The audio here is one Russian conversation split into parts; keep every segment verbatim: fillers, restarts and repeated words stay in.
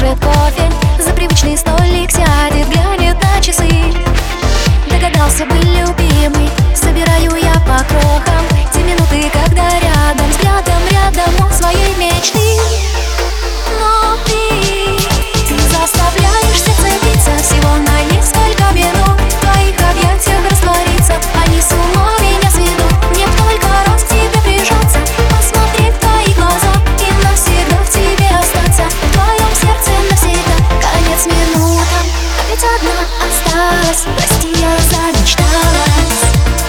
закажет кофе, за привычный столик сядет, глянет на часы. Догадался бы, любимый, собираю я по крохам те минуты, когда рядом, взглядом рядом у своей мечты. Но ты, ты заставляешь сердце биться всего на несколько минут, в твоих объятиях раствориться, они с ума меня сведут. Мне только раз к тебе прижаться, посмотреть в твои глаза и навсегда в тебе остаться, в твоем сердце навсегда. Конец минутам, опять одна осталась, прости, я замечталась.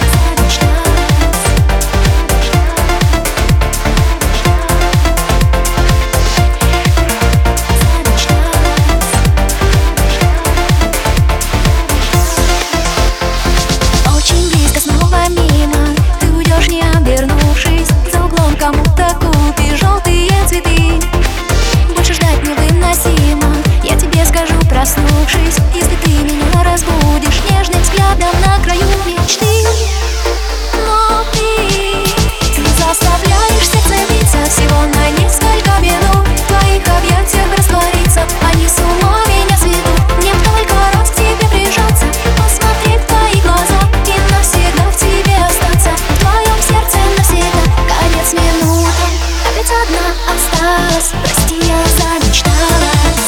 Кому-то купи желтые цветы. Больше ждать невыносимо, я тебе скажу, проснувшись, если ты меня разбудишь нежным взглядом на краю мечты. Но ты, ты заставляешь сердце биться всего на несколько минут, в твоих объятиях раствориться, они с ума меня сведут. Мне только раз к тебе прижаться, посмотреть в твои глаза и навсегда в тебе остаться, в твоем сердце навсегда. Конец минутам, опять одна осталась, прости, я замечталась.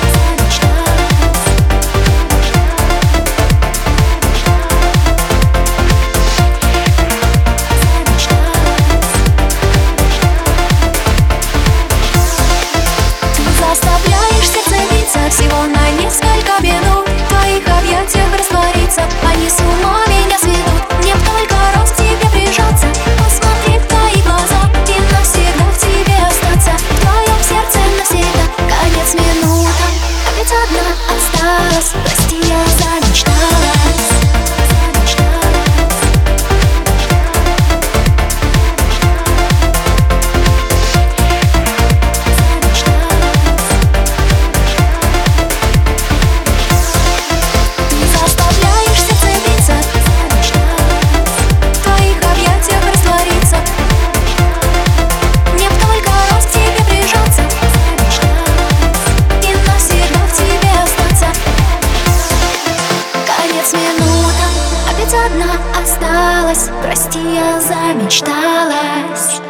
Ты заставляешь сердце биться всего на несколько минут, в твоих объятиях раствориться, они с ума меня сведут. Мне только раз к тебе прижаться, посмотреть в твои глаза и навсегда в тебе остаться, в твоем сердце навсегда. Конец минутам, опять одна осталась, прости, я замечталась. Минутам, опять одна осталась, прости, я замечталась.